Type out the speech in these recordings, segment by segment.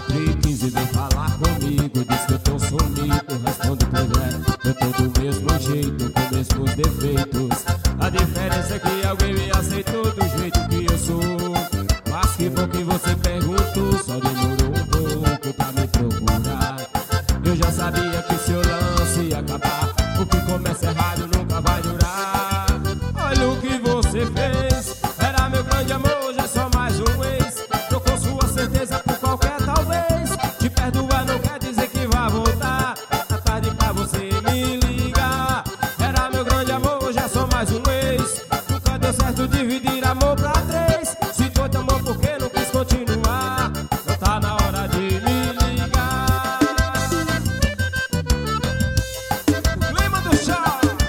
4h15 vem falar comigo, diz que eu tô sumido, respondo pois é, eu tô do mesmo jeito, com mesmos defeitos. A diferença é que alguém me aceitou do jeito que eu sou. Mas que bom que você perguntou, só demorou um pouco pra me procurar. Eu já sabia que seu lance ia acabar, o que começa errado nunca vai durar. Olha o que você fez, era meu grande amor, já é só mais um ex. Trocou sua certeza por qualquer talvez. Te perdoar não quer dizer que vai voltar. Tá tarde pra você me ligar. Era meu grande amor, já é só mais um ex. Nunca deu certo dividir amor pra três. Se foi tão bom porque não quis continuar. Não tá na hora de me ligar. O clima do show.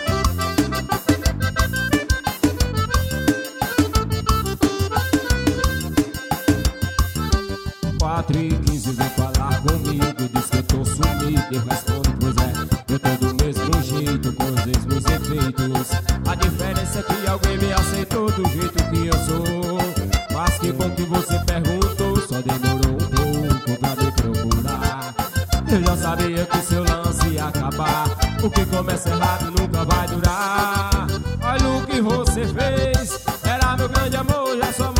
4h15 vem falar comigo, diz que eu tô sumido, eu respondo pois é, eu tô do mesmo jeito, com os mesmos efeitos. A diferença é que alguém me aceitou do jeito que eu sou. Mas que bom que você perguntou, só demorou um pouco pra me procurar. Eu já sabia que seu lance ia acabar, o que começa errado nunca vai durar. Olha o que você fez, era meu grande amor, já só